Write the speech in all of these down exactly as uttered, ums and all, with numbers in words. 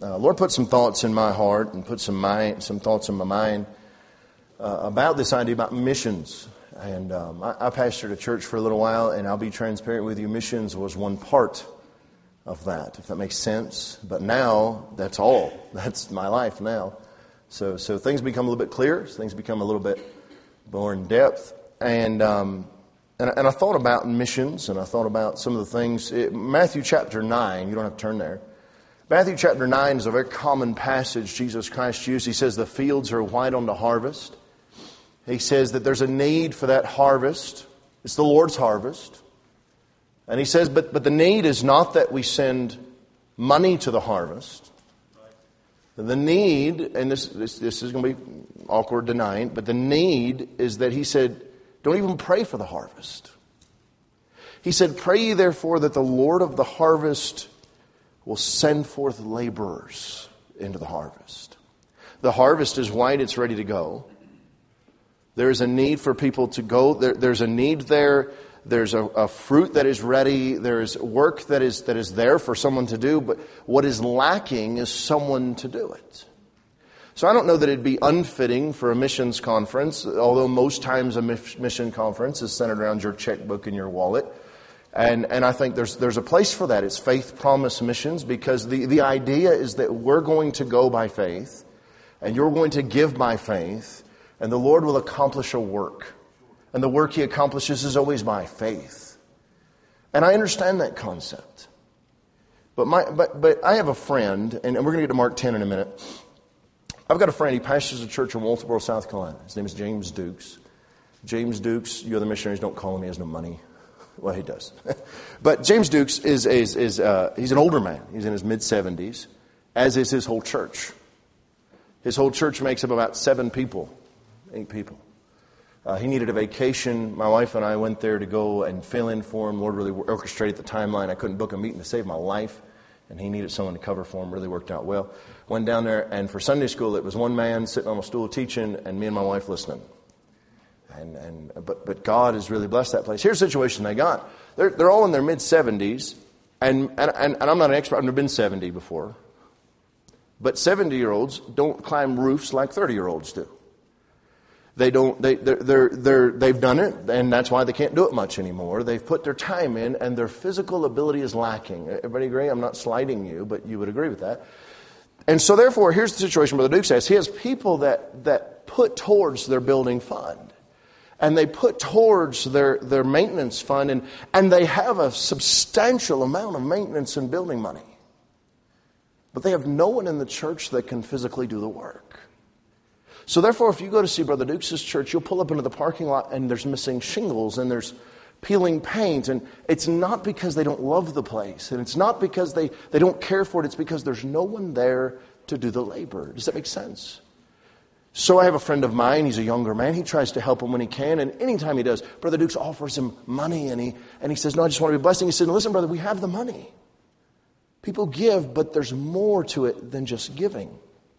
uh, Lord put some thoughts in my heart and put some mind, some thoughts in my mind uh, about this idea about missions. And um, I, I pastored a church for a little while, and I'll be transparent with you. Missions was one part of that, if that makes sense. But now, that's all. That's my life now. So, so things become a little bit clearer. Things become a little bit more in depth. And um, and, and I thought about missions, and I thought about some of the things. It, Matthew chapter nine, you don't have to turn there. Matthew chapter nine is a very common passage Jesus Christ used. He says the fields are white unto harvest. He says that there's a need for that harvest. It's the Lord's harvest. And he says, but, but the need is not that we send money to the harvest. The need, and this, this, this is going to be awkward denying, but the need is that he said, don't even pray for the harvest. He said, pray ye therefore that the Lord of the harvest will send forth laborers into the harvest. The harvest is white, it's ready to go. There's a need for people to go. There, there's a need there. There's a, a fruit that is ready. There's work that is that is there for someone to do. But what is lacking is someone to do it. So I don't know that it'd be unfitting for a missions conference, although most times a mission conference is centered around your checkbook and your wallet. And and I think there's there's a place for that. It's faith promise missions, because the, the idea is that we're going to go by faith and you're going to give by faith, and the Lord will accomplish a work. And the work He accomplishes is always by faith. And I understand that concept. But my but but I have a friend, and we're going to get to Mark ten in a minute. I've got a friend, he pastors a church in Walterboro, South Carolina. His name is James Dukes. James Dukes, you other missionaries don't call him, he has no money. Well, he does. But James Dukes is, is, is uh, he's an older man. He's in his mid-seventies, as is his whole church. His whole church makes up about seven people, eight people. Uh, he needed a vacation. My wife and I went there to go and fill in for him. Lord really orchestrated the timeline. I couldn't book a meeting to save my life, and he needed someone to cover for him. Really worked out well. Went down there, and for Sunday school, it was one man sitting on a stool teaching, and me and my wife listening. And and but but God has really blessed that place. Here's the situation they got. They're they're all in their mid seventies, and and and I'm not an expert. I've never been seventy before, but seventy year olds don't climb roofs like thirty year olds do. They don't. They they're, they're they're they've done it, and that's why they can't do it much anymore. They've put their time in, and their physical ability is lacking. Everybody agree? I'm not slighting you, but you would agree with that. And so, therefore, here's the situation. Brother Duke says he has people that that put towards their building fund, and they put towards their their maintenance fund, and and they have a substantial amount of maintenance and building money, but they have no one in the church that can physically do the work. So therefore, if you go to see Brother Dukes' church, you'll pull up into the parking lot and there's missing shingles and there's peeling paint. And it's not because they don't love the place. And it's not because they, they don't care for it. It's because there's no one there to do the labor. Does that make sense? So I have a friend of mine. He's a younger man. He tries to help him when he can. And anytime he does, Brother Dukes offers him money. And he, and he says, no, I just want to be blessed. And he said, listen, brother, we have the money. People give, but there's more to it than just giving.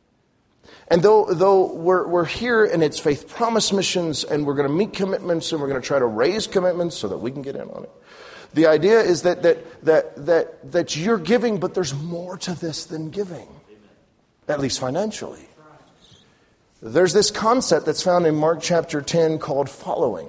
And though though we're we're here and it's faith promise missions, and we're going to meet commitments, and we're going to try to raise commitments so that we can get in on it. The idea is that that that that that you're giving, but there's more to this than giving, at least financially. There's this concept that's found in Mark chapter ten called following.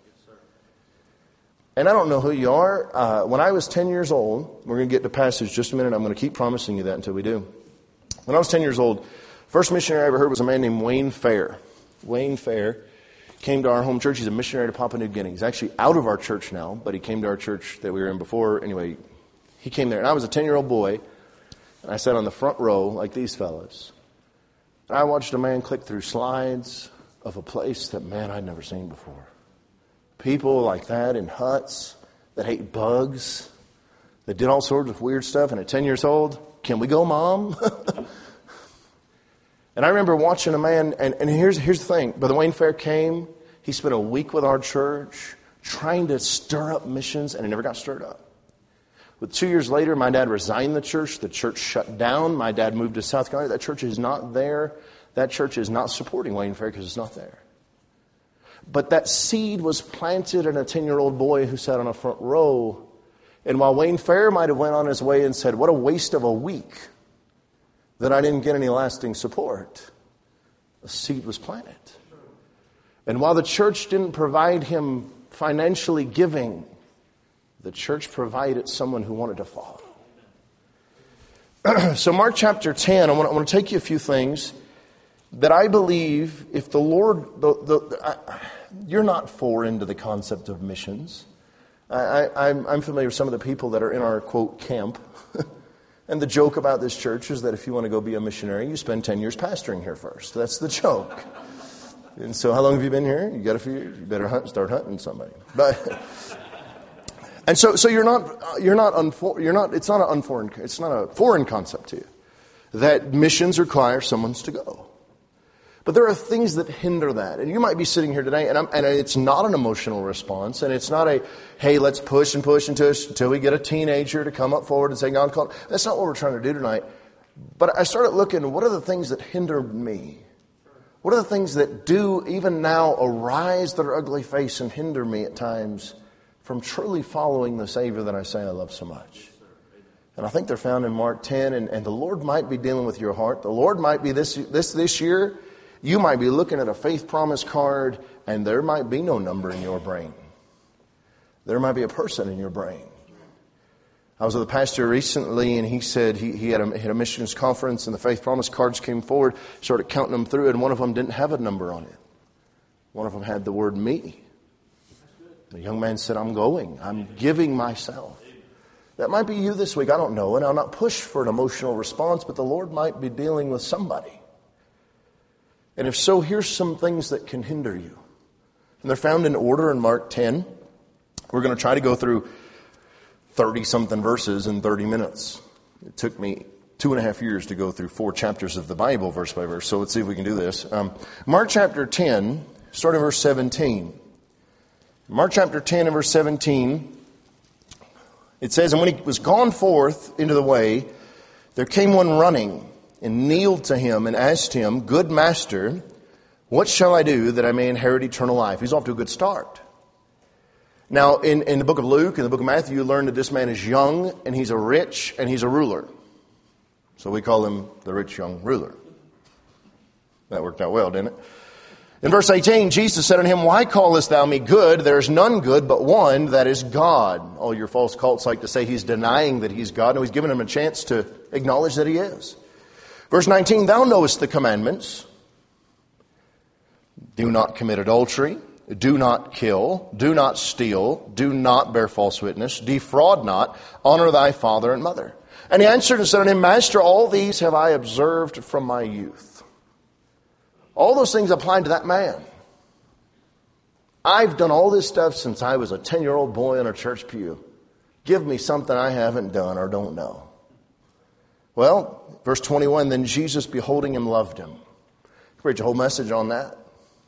And I don't know who you are. Uh, when I was ten years old, we're going to get to passage just a minute. I'm going to keep promising you that until we do. When I was ten years old, first missionary I ever heard was a man named Wayne Fair. Wayne Fair came to our home church. He's a missionary to Papua New Guinea. He's actually out of our church now, but he came to our church that we were in before. Anyway, he came there. And I was a ten-year-old boy, and I sat on the front row like these fellas. And I watched a man click through slides of a place that, man, I'd never seen before. People like that in huts that ate bugs, that did all sorts of weird stuff. And at ten years old, can we go, Mom? And I remember watching a man, and, and here's here's the thing. Brother Wayne Fair came. He spent a week with our church trying to stir up missions, and it never got stirred up. But two years later, my dad resigned the church. The church shut down. My dad moved to South Carolina. That church is not there. That church is not supporting Wayne Fair because it's not there. But that seed was planted in a ten-year-old boy who sat on a front row. And while Wayne Fair might have went on his way and said, what a waste of a week, that I didn't get any lasting support. A seed was planted. And while the church didn't provide him financially giving, the church provided someone who wanted to follow. So Mark chapter ten, I want, I want to take you a few things that I believe if the Lord, the, the, I, you're not foreign to the concept of missions. I, I, I'm, I'm familiar with some of the people that are in our, quote, camp. And the joke about this church is that if you want to go be a missionary, you spend ten years pastoring here first. That's the joke. And so how long have you been here? You got a few years. You better hunt, start hunting somebody. But and so so you're not you're not unfor, you're not it's not an unforeign it's not a foreign concept to you that missions require someone to go. But there are things that hinder that. And you might be sitting here today, and, I'm, and it's not an emotional response, and it's not a, hey, let's push and push until, until we get a teenager to come up forward and say, God called. That's not what we're trying to do tonight. But I started looking, what are the things that hinder me? What are the things that do, even now, arise their ugly face and hinder me at times from truly following the Savior that I say I love so much? And I think they're found in Mark ten, and, and the Lord might be dealing with your heart. The Lord might be this this this year. You might be looking at a faith promise card, and there might be no number in your brain. There might be a person in your brain. I was with a pastor recently, and he said he, he had, a, had a missions conference, and the faith promise cards came forward, started counting them through, and one of them didn't have a number on it. One of them had the word me. The young man said, I'm going. I'm giving myself. That might be you this week. I don't know, and I'll not push for an emotional response, but the Lord might be dealing with somebody. And if so, here's some things that can hinder you. And they're found in order in Mark ten. We're going to try to go through thirty-something verses in thirty minutes. It took me two and a half years to go through four chapters of the Bible, verse by verse. So let's see if we can do this. Um, Mark chapter ten, starting verse seventeen. Mark chapter ten and verse seventeen, it says, and when he was gone forth into the way, there came one running, and kneeled to him and asked him, Good master, what shall I do that I may inherit eternal life? He's off to a good start. Now, in, in the book of Luke, in the book of Matthew, you learn that this man is young, and he's a rich, and he's a ruler. So we call him the rich young ruler. That worked out well, didn't it? In verse eighteen, Jesus said unto him, Why callest thou me good? There is none good but one, that is God. All your false cults like to say he's denying that he's God. No, he's giving him a chance to acknowledge that he is. Verse nineteen, thou knowest the commandments. Do not commit adultery. Do not kill. Do not steal. Do not bear false witness. Defraud not. Honor thy father and mother. And he answered and said unto him, Master, all these have I observed from my youth. All those things apply to that man. I've done all this stuff since I was a ten-year-old boy in a church pew. Give me something I haven't done or don't know. Well, verse twenty-one, then Jesus, beholding him, loved him. Preach a whole message on that.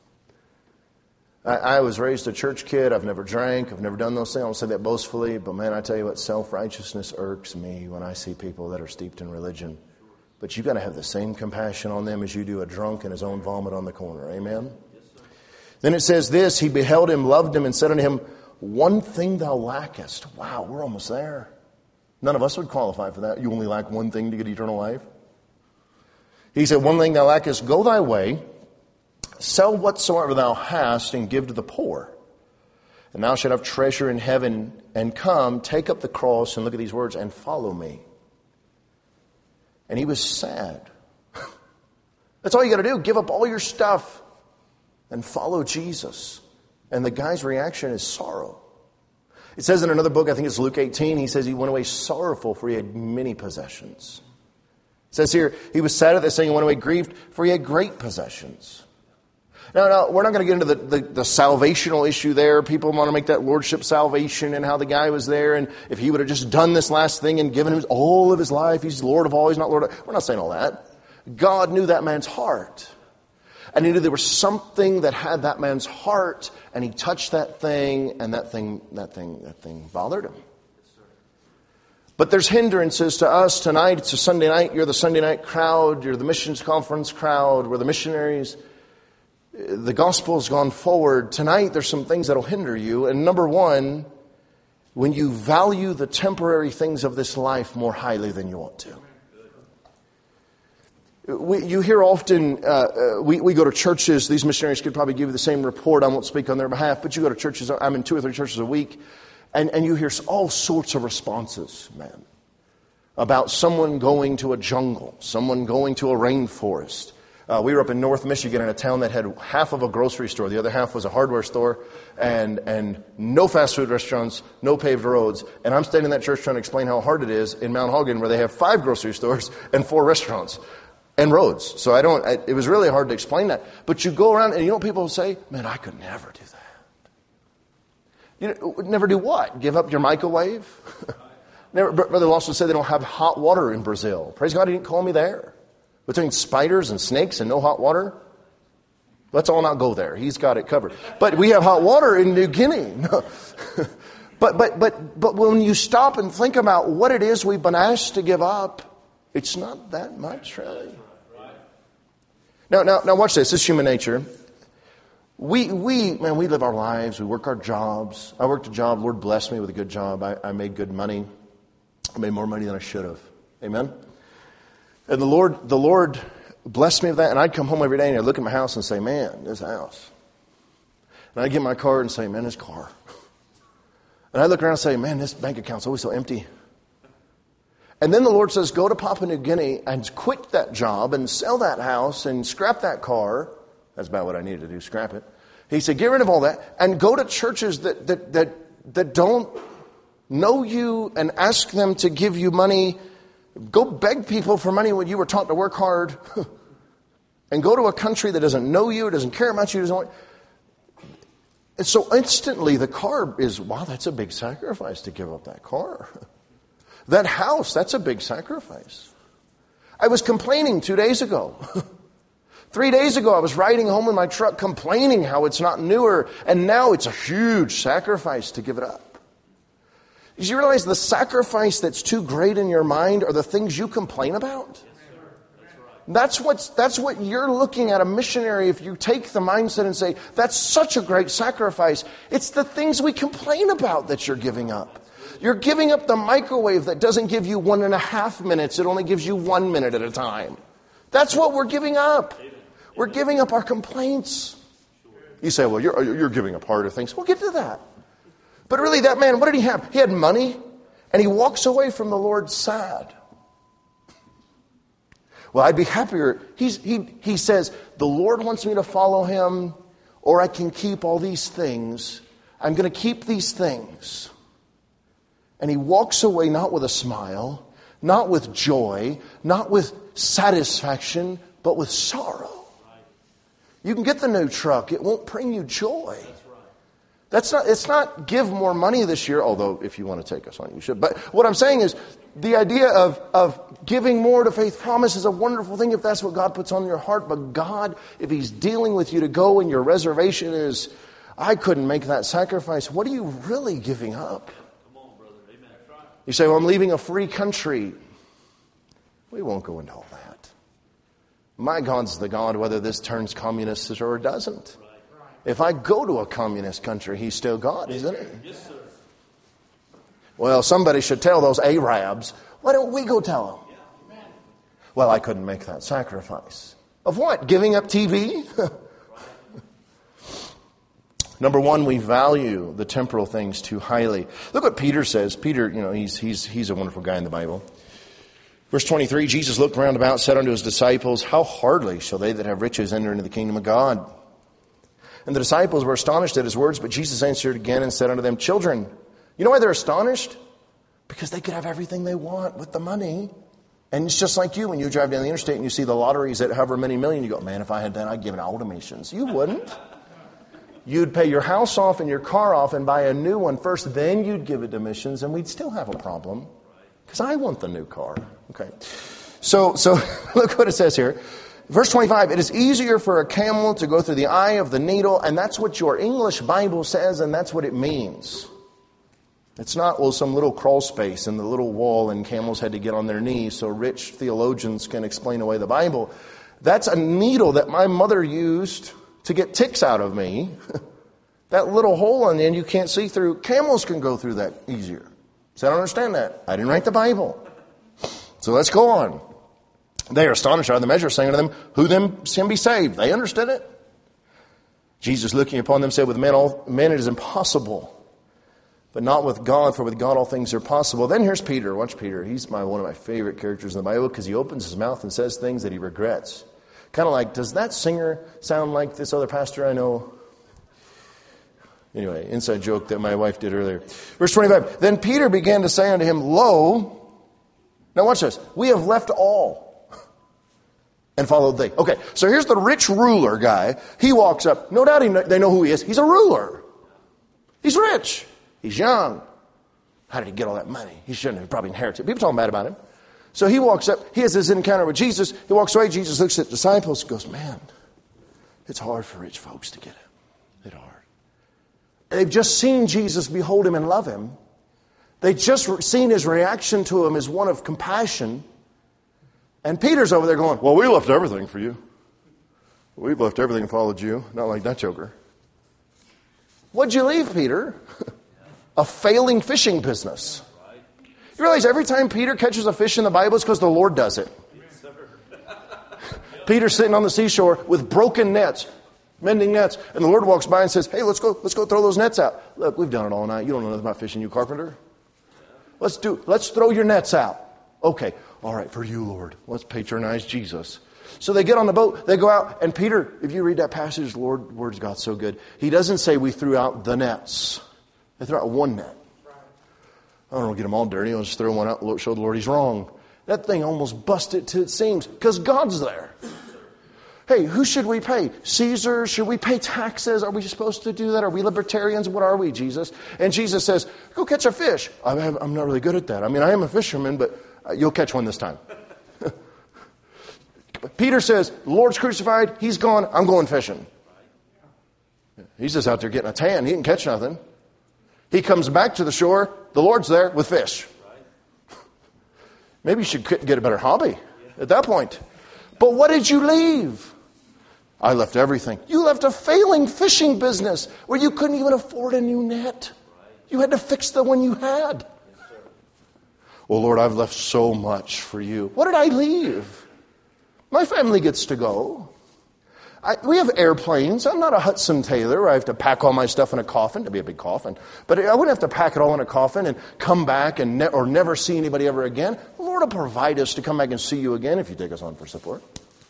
I, I was raised a church kid. I've never drank. I've never done those things. I don't say that boastfully. But man, I tell you what, self-righteousness irks me when I see people that are steeped in religion. But you've got to have the same compassion on them as you do a drunk in his own vomit on the corner. Amen? Then it says this, he beheld him, loved him, and said unto him, One thing thou lackest. Wow, we're almost there. None of us would qualify for that. You only lack one thing to get eternal life. He said, One thing thou lackest, go thy way, sell whatsoever thou hast, and give to the poor. And thou shalt have treasure in heaven, and come, take up the cross, and look at these words, and follow me. And he was sad. That's all you got to do. Give up all your stuff and follow Jesus. And the guy's reaction is sorrow. It says in another book, I think it's Luke eighteen, he says he went away sorrowful for he had many possessions. It says here, he was sad at this saying, he went away grieved for he had great possessions. Now, now we're not going to get into the, the, the salvational issue there. People want to make that lordship salvation and how the guy was there. And if he would have just done this last thing and given him all of his life, he's Lord of all, he's not Lord of all. We're not saying all that. God knew that man's heart. And he knew there was something that had that man's heart, and he touched that thing, and that thing, that thing, that thing bothered him. But there's hindrances to us tonight. It's a Sunday night. You're the Sunday night crowd. You're the missions conference crowd. We're the missionaries. The gospel's gone forward. Tonight, there's some things that'll hinder you. And number one, when you value the temporary things of this life more highly than you ought to. We, you hear often, uh, uh, we, we go to churches, these missionaries could probably give you the same report, I won't speak on their behalf, but you go to churches, I'm in two or three churches a week, and, and you hear all sorts of responses, man, about someone going to a jungle, someone going to a rainforest. Uh, we were up in North Michigan in a town that had half of a grocery store, the other half was a hardware store, and, and no fast food restaurants, no paved roads, and I'm standing in that church trying to explain how hard it is in Mount Hogan where they have five grocery stores and four restaurants. And roads. So I don't, I, it was really hard to explain that. But you go around and you know what people say? Man, I could never do that. You know, never do what? Give up your microwave? never, Brother Lawson said they don't have hot water in Brazil. Praise God he didn't call me there. Between spiders and snakes and no hot water. Let's all not go there. He's got it covered. But we have hot water in New Guinea. but, but, but, but when you stop and think about what it is we've been asked to give up, it's not that much really. Now, now, now watch this. This is human nature. We, we, man, we live our lives. We work our jobs. I worked a job. Lord blessed me with a good job. I, I made good money. I made more money than I should have. Amen. And the Lord, the Lord blessed me with that. And I'd come home every day and I'd look at my house and say, man, this house. And I'd get my car and say, man, this car. And I'd look around and say, man, this bank account's always so empty. And then the Lord says, go to Papua New Guinea and quit that job and sell that house and scrap that car. That's about what I needed to do, scrap it. He said, get rid of all that and go to churches that that that, that don't know you and ask them to give you money. Go beg people for money when you were taught to work hard. And go to a country that doesn't know you, doesn't care about you. Doesn't want... And so instantly the car is, wow, that's a big sacrifice to give up that car. That house, that's a big sacrifice. I was complaining two days ago. Three days ago, I was riding home in my truck complaining how it's not newer, and now it's a huge sacrifice to give it up. Did you realize the sacrifice that's too great in your mind are the things you complain about? That's what's, that's what you're looking at a missionary if you take the mindset and say, that's such a great sacrifice. It's the things we complain about that you're giving up. You're giving up the microwave that doesn't give you one and a half minutes. It only gives you one minute at a time. That's what we're giving up. We're giving up our complaints. You say, well, you're, you're giving up harder things. We'll get to that. But really, that man, what did he have? He had money, and he walks away from the Lord sad. Well, I'd be happier. He's, he, he says, the Lord wants me to follow him, or I can keep all these things. I'm going to keep these things. And he walks away not with a smile, not with joy, not with satisfaction, but with sorrow. You can get the new truck. It won't bring you joy. That's not, it's not give more money this year, although if you want to take us on, you should. But what I'm saying is the idea of, of giving more to Faith Promise is a wonderful thing if that's what God puts on your heart. But God, if he's dealing with you to go and your reservation is, I couldn't make that sacrifice, what are you really giving up? You say, well, I'm leaving a free country. We won't go into all that. My God's the God whether this turns communist or it doesn't. If I go to a communist country, he's still God, isn't he? Yes, sir. Well, somebody should tell those Arabs. Why don't we go tell them? Well, I couldn't make that sacrifice. Of what? Giving up T V? Number one, we value the temporal things too highly. Look what Peter says. Peter, you know, he's he's he's a wonderful guy in the Bible. Verse twenty-three, Jesus looked round about, said unto his disciples, how hardly shall they that have riches enter into the kingdom of God? And the disciples were astonished at his words, but Jesus answered again and said unto them, children, you know why they're astonished? Because they could have everything they want with the money. And it's just like you when you drive down the interstate and you see the lotteries at however many million, you go, man, if I had that, I'd give it all to missions. You wouldn't. You'd pay your house off and your car off and buy a new one first, then you'd give it to missions, and we'd still have a problem. Because I want the new car. Okay. So, so look what it says here. Verse twenty-five, it is easier for a camel to go through the eye of the needle, and that's what your English Bible says, and that's what it means. It's not, well, some little crawl space in the little wall and camels had to get on their knees so rich theologians can explain away the Bible. That's a needle that my mother used to get ticks out of me. That little hole in the end you can't see through. Camels can go through that easier. So I don't understand that. I didn't write the Bible. So let's go on. They are astonished out of the measure, saying unto them, who then can be saved? They understood it. Jesus, looking upon them, said, with men, all, men it is impossible, but not with God, for with God all things are possible. Then here's Peter. Watch Peter. He's my one of my favorite characters in the Bible because he opens his mouth and says things that he regrets. Kind of like, does that singer sound like this other pastor I know? Anyway, inside joke that my wife did earlier. Verse twenty-five, then Peter began to say unto him, lo, now watch this, we have left all and followed thee. Okay, so here's the rich ruler guy. He walks up. No doubt he, they know who he is. He's a ruler. He's rich. He's young. How did he get all that money? He shouldn't have probably inherited. People talking bad about him. So he walks up. He has this encounter with Jesus. He walks away. Jesus looks at the disciples and goes, man, it's hard for rich folks to get it. It's hard. They've just seen Jesus behold him and love him. They've just seen his reaction to him as one of compassion. And Peter's over there going, well, we left everything for you. We've left everything and followed you. Not like that joker. What'd you leave, Peter? A failing fishing business. You realize every time Peter catches a fish in the Bible, it's because the Lord does it. Peter's sitting on the seashore with broken nets, mending nets, and the Lord walks by and says, hey, let's go, let's go throw those nets out. Look, we've done it all night. You don't know nothing about fishing, you carpenter. Let's do, let's throw your nets out. Okay, all right, for you, Lord. Let's patronize Jesus. So they get on the boat, they go out, and Peter, if you read that passage, the Lord, word's God's so good. He doesn't say we threw out the nets. They threw out one net. I don't want to get them all dirty. I'll just throw one out and show the Lord he's wrong. That thing almost busted to it seems because God's there. Hey, who should we pay? Caesar? Should we pay taxes? Are we supposed to do that? Are we libertarians? What are we, Jesus? And Jesus says, go catch a fish. I have, I'm not really good at that. I mean, I am a fisherman, but you'll catch one this time. Peter says, the Lord's crucified. He's gone. I'm going fishing. He's just out there getting a tan. He didn't catch nothing. He comes back to the shore. The Lord's there with fish. Maybe you should get a better hobby at that point. But what did you leave? I left everything. You left a failing fishing business where you couldn't even afford a new net. You had to fix the one you had. Oh, Lord, I've left so much for you. What did I leave? My family gets to go. I, we have airplanes. I'm not a Hudson Taylor where I have to pack all my stuff in a coffin. It'd be a big coffin. But I wouldn't have to pack it all in a coffin and come back and ne- or never see anybody ever again. The Lord will provide us to come back and see you again if you take us on for support.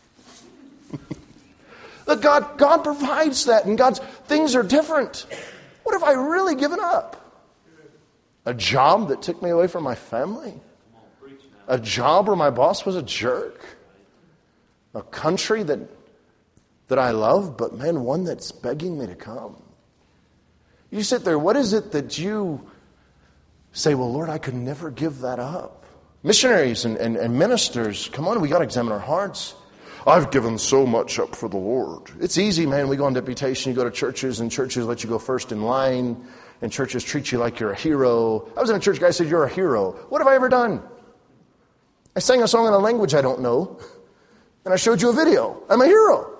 Look, God, God provides that, and God's things are different. What have I really given up? A job that took me away from my family? A job where my boss was a jerk? A country that that I love, but man, one that's begging me to come. You sit there, what is it that you say, well, Lord, I could never give that up? Missionaries and, and, and ministers, come on, we got to examine our hearts. I've given so much up for the Lord. It's easy, man. We go on deputation, you go to churches, and churches let you go first in line, and churches treat you like you're a hero. I was in a church, guy said, you're a hero. What have I ever done? I sang a song in a language I don't know, and I showed you a video. I'm a hero.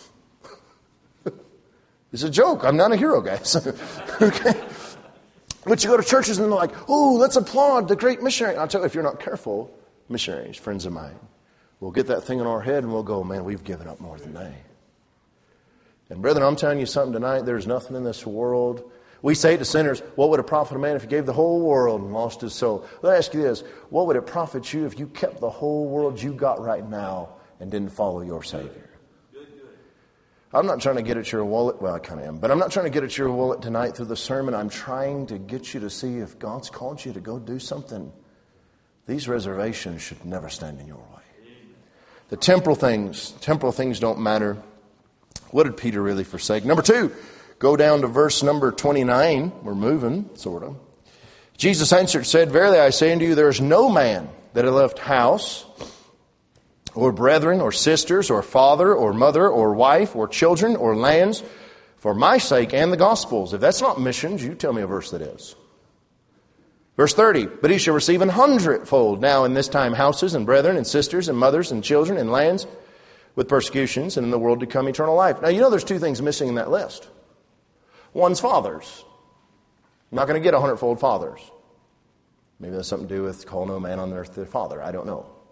It's a joke. I'm not a hero, guys. Okay? But you go to churches and they're like, oh, let's applaud the great missionary. I'll tell you, if you're not careful, missionaries, friends of mine, we'll get that thing in our head and we'll go, man, we've given up more than they. And brethren, I'm telling you something tonight. There's nothing in this world. We say to sinners, what would it profit a man if he gave the whole world and lost his soul? Let me ask you this. What would it profit you if you kept the whole world you got right now and didn't follow your Savior? I'm not trying to get at your wallet. Well, I kind of am. But I'm not trying to get at your wallet tonight through the sermon. I'm trying to get you to see if God's called you to go do something. These reservations should never stand in your way. The temporal things, temporal things don't matter. What did Peter really forsake? Number two, go down to verse number twenty-nine. We're moving, sort of. Jesus answered, said, verily I say unto you, there is no man that hath left house, or brethren, or sisters, or father, or mother, or wife, or children, or lands, for my sake and the gospel's. If that's not missions, you tell me a verse that is. Verse thirty, but he shall receive an hundredfold now in this time houses, and brethren, and sisters, and mothers, and children, and lands, with persecutions, and in the world to come eternal life. Now, you know there's two things missing in that list. One's fathers. I'm not going to get a hundredfold fathers. Maybe that's something to do with call no man on earth their father. I don't know.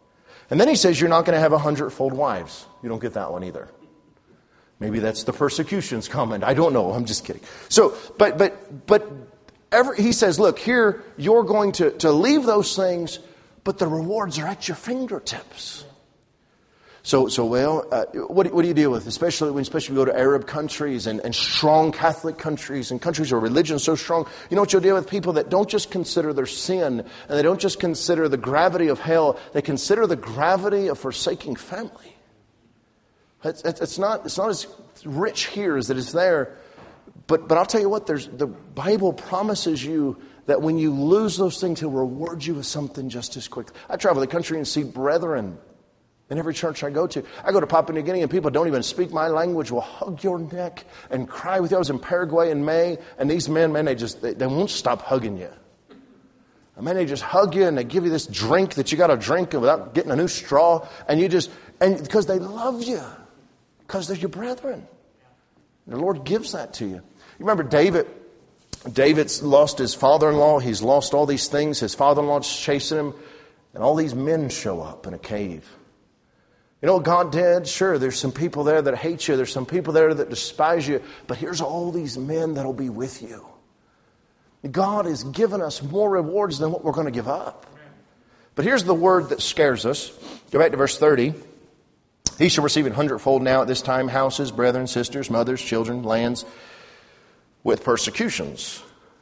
And then he says you're not going to have a hundredfold wives. You don't get that one either. Maybe that's the persecutions comment. I don't know. I'm just kidding. So, but, but, but every, he says, look, here you're going to, to leave those things, but the rewards are at your fingertips. So, so well, uh, what, what do you deal with? Especially when, especially when you go to Arab countries and, and strong Catholic countries and countries where religion is so strong. You know what you'll deal with? People that don't just consider their sin and they don't just consider the gravity of hell. They consider the gravity of forsaking family. It's, it's not, it's not as rich here as it is there. But, but I'll tell you what, there's, the Bible promises you that when you lose those things, He'll reward you with something just as quickly. I travel the country and see brethren in every church I go to. I go to Papua New Guinea and people don't even speak my language will hug your neck and cry with you. I was in Paraguay in May, and these men, man, they just, they, they won't stop hugging you. And man, they just hug you and they give you this drink that you got to drink without getting a new straw. And you just, and because they love you, because they're your brethren. The Lord gives that to you. You remember David, David's lost his father-in-law. He's lost all these things. His father-in-law's chasing him. And all these men show up in a cave. You know what God did? Sure, there's some people there that hate you. There's some people there that despise you. But here's all these men that'll be with you. God has given us more rewards than what we're going to give up. But here's the word that scares us. Go back to verse thirty. He shall receive an hundredfold now at this time, houses, brethren, sisters, mothers, children, lands, with persecutions.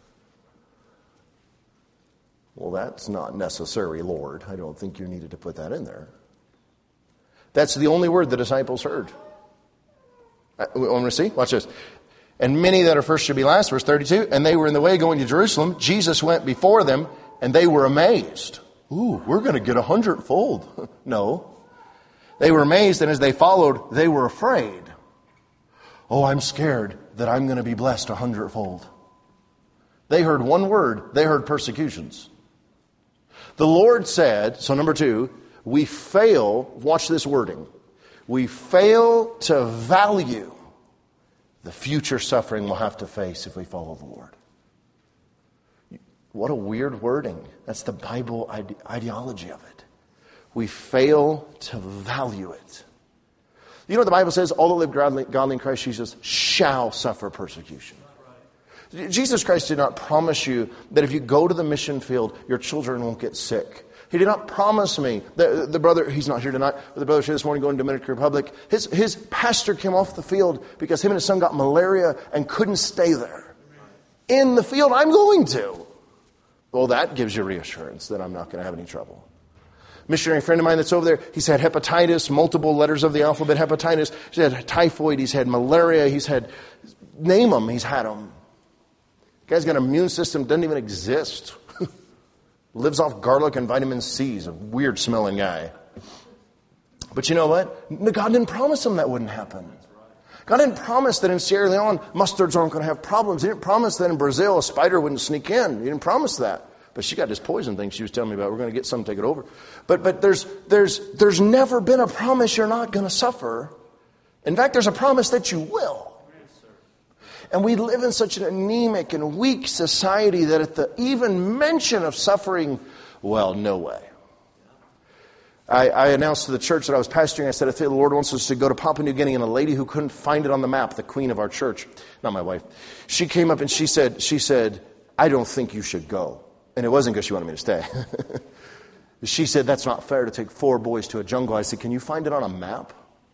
Well, that's not necessary, Lord. I don't think you needed to put that in there. That's the only word the disciples heard. Want to see? Watch this. And many that are first shall be last, verse thirty-two. And they were in the way going to Jerusalem. Jesus went before them, and they were amazed. Ooh, we're going to get a hundredfold. No. They were amazed, and as they followed, they were afraid. Oh, I'm scared that I'm going to be blessed a hundredfold. They heard one word. They heard persecutions. The Lord said, so number two, we fail, watch this wording, we fail to value the future suffering we'll have to face if we follow the Lord. What a weird wording. That's the Bible ide- ideology of it. We fail to value it. You know what the Bible says? All that live godly, godly in Christ Jesus shall suffer persecution. Jesus Christ did not promise you that if you go to the mission field, your children won't get sick. He did not promise me. The, the brother, he's not here tonight, but the brother here this morning going to Dominican Republic. His, his pastor came off the field because him and his son got malaria and couldn't stay there. In the field I'm going to. Well, that gives you reassurance that I'm not going to have any trouble. Missionary friend of mine that's over there, he's had hepatitis, multiple letters of the alphabet hepatitis. He's had typhoid, he's had malaria, he's had, name them, he's had them. Guy's got an immune system that doesn't even exist. Lives off garlic and vitamin C. He's a weird smelling guy. But you know what? God didn't promise him that wouldn't happen. God didn't promise that in Sierra Leone, mustards aren't going to have problems. He didn't promise that in Brazil, a spider wouldn't sneak in. He didn't promise that. But she got this poison thing she was telling me about. We're going to get some, take it over. But but there's there's there's never been a promise you're not going to suffer. In fact, there's a promise that you will. And we live in such an anemic and weak society that at the even mention of suffering, well, no way. I, I announced to the church that I was pastoring, I said, I think the Lord wants us to go to Papua New Guinea, and a lady who couldn't find it on the map, the queen of our church, not my wife, she came up and she said, she said, I don't think you should go. And it wasn't because she wanted me to stay. She said, that's not fair to take four boys to a jungle. I said, can you find it on a map?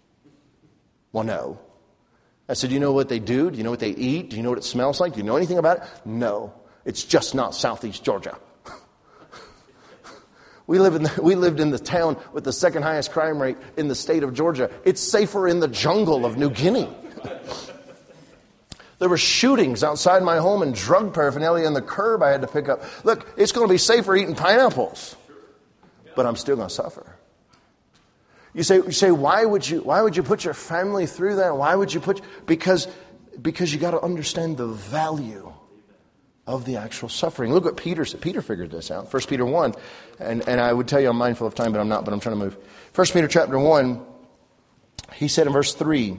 Well, no. I said, do you know what they do? Do you know what they eat? Do you know what it smells like? Do you know anything about it? No. It's just not Southeast Georgia. we, live in the, we lived in the town with the second highest crime rate in the state of Georgia. It's safer in the jungle of New Guinea. There were shootings outside my home and drug paraphernalia in the curb I had to pick up. Look, it's going to be safer eating pineapples. But I'm still going to suffer. You say, you say, why would you, why would you put your family through that? Why would you put, because, because you got to understand the value of the actual suffering. Look what Peter said. Peter figured this out. First Peter one, and, and I would tell you I'm mindful of time, but I'm not, but I'm trying to move. First Peter chapter one, he said in verse three,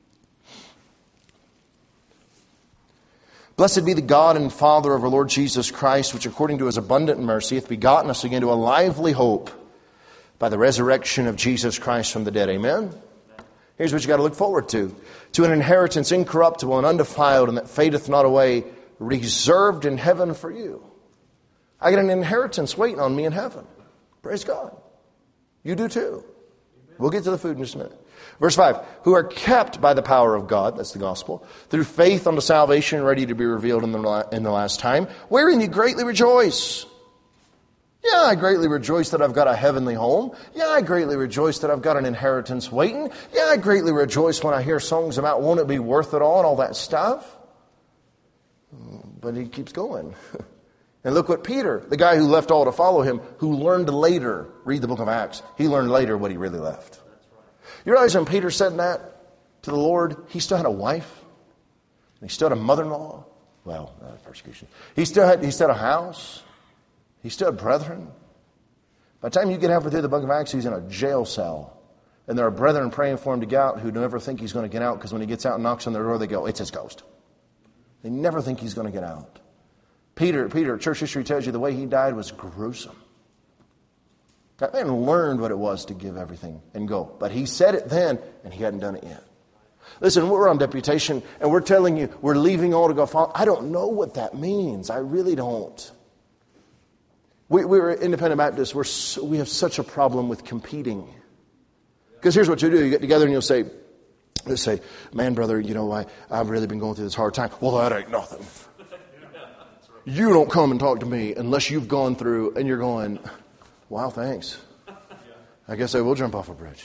blessed be the God and Father of our Lord Jesus Christ, which according to his abundant mercy hath begotten us again to a lively hope by the resurrection of Jesus Christ from the dead. Amen? Here's what you got to look forward to. To an inheritance incorruptible and undefiled and that fadeth not away, reserved in heaven for you. I got an inheritance waiting on me in heaven. Praise God. You do too. We'll get to the food in just a minute. Verse five, who are kept by the power of God, that's the gospel, through faith unto salvation, ready to be revealed in the, la- in the last time, wherein you greatly rejoice. Yeah, I greatly rejoice that I've got a heavenly home. Yeah, I greatly rejoice that I've got an inheritance waiting. Yeah, I greatly rejoice when I hear songs about won't it be worth it all and all that stuff. But he keeps going. And look what Peter, the guy who left all to follow him, who learned later, read the book of Acts, he learned later what he really left. You realize when Peter said that to the Lord, he still had a wife. And he still had a mother-in-law. Well, uh, persecution. He still had, he still had a house. He still had brethren. By the time you get halfway through the book of Acts, he's in a jail cell. And there are brethren praying for him to get out who never think he's going to get out, because when he gets out and knocks on their door, they go, it's his ghost. They never think he's going to get out. Peter, Peter, church history tells you the way he died was gruesome. That man learned what it was to give everything and go. But he said it then, and he hadn't done it yet. Listen, we're on deputation, and we're telling you we're leaving all to go follow. I don't know what that means. I really don't. We, we're independent Baptists. We're so, we have such a problem with competing. Because here's what you do. You get together and you'll say, let's say, man, brother, you know, I, I've really been going through this hard time. Well, that ain't nothing. You don't come and talk to me unless you've gone through, and you're going, wow, thanks. I guess I will jump off a bridge.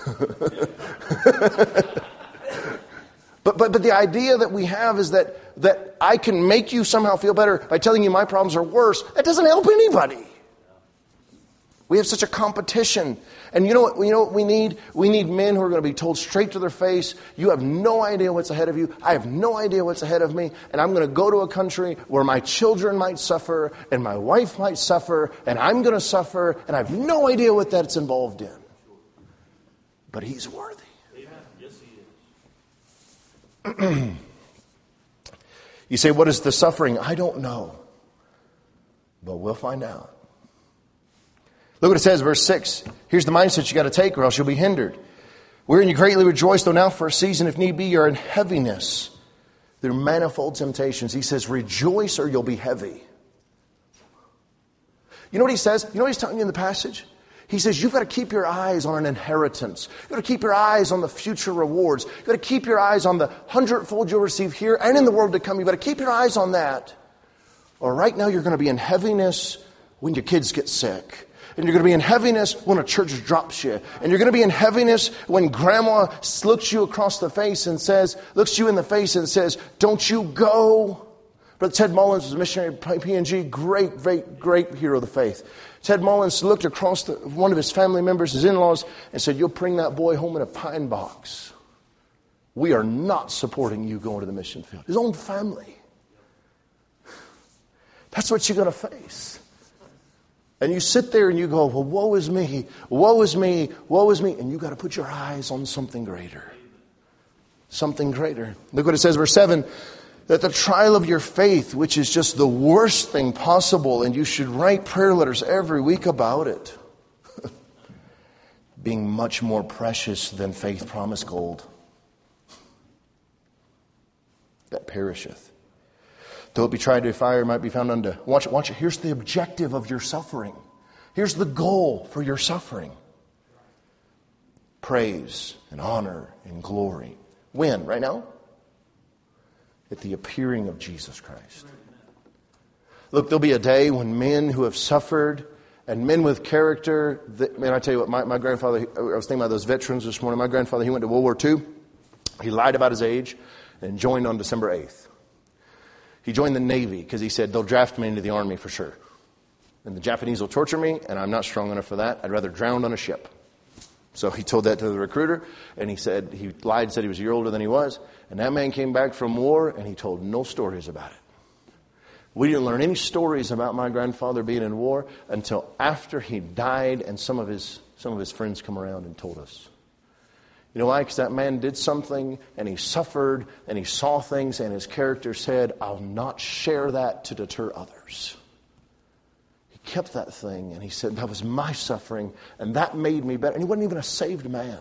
but, but, but the idea that we have is that, that I can make you somehow feel better by telling you my problems are worse. That doesn't help anybody. We have such a competition. And you know what, you know what we need? We need men who are going to be told straight to their face, you have no idea what's ahead of you. I have no idea what's ahead of me. And I'm going to go to a country where my children might suffer and my wife might suffer and I'm going to suffer and I have no idea what that's involved in. But he's worthy. Yes, he is. You say, what is the suffering? I don't know. But we'll find out. Look what it says, verse six. Here's the mindset you got to take or else you'll be hindered. Wherein you greatly rejoice, though now for a season, if need be, you're in heaviness through manifold temptations. He says, rejoice or you'll be heavy. You know what he says? You know what he's telling you in the passage? He says, you've got to keep your eyes on an inheritance. You've got to keep your eyes on the future rewards. You've got to keep your eyes on the hundredfold you'll receive here and in the world to come. You've got to keep your eyes on that. Or right now you're going to be in heaviness when your kids get sick. And you're going to be in heaviness when a church drops you. And you're going to be in heaviness when grandma looks you across the face and says, looks you in the face and says, don't you go. Brother Ted Mullins was a missionary at P N G, great, great, great hero of the faith. Ted Mullins looked across the, one of his family members, his in-laws, and said, you'll bring that boy home in a pine box. We are not supporting you going to the mission field. His own family. That's what you're going to face. And you sit there and you go, well, woe is me, woe is me, woe is me. And you got to put your eyes on something greater. Something greater. Look what it says, verse seven. That the trial of your faith, which is just the worst thing possible, and you should write prayer letters every week about it, being much more precious than faith promised gold, that perisheth. Though it be tried by fire, might be found unto. Watch it, watch it. Here's the objective of your suffering. Here's the goal for your suffering. Praise and honor and glory. When? Right now? At the appearing of Jesus Christ. Look, there'll be a day when men who have suffered and men with character, that, man, I tell you what, my, my grandfather, I was thinking about those veterans this morning. My grandfather, he went to World War Two. He lied about his age and joined on December eighth. He joined the Navy because he said, they'll draft me into the Army for sure. And the Japanese will torture me, and I'm not strong enough for that. I'd rather drown on a ship. So he told that to the recruiter, and he said, he lied, said he was a year older than he was. And that man came back from war, and he told no stories about it. We didn't learn any stories about my grandfather being in war until after he died, and some of his, some of his friends come around and told us. You know why? Because that man did something, and he suffered, and he saw things, and his character said, I'll not share that to deter others. He kept that thing, and he said, that was my suffering, and that made me better. And he wasn't even a saved man.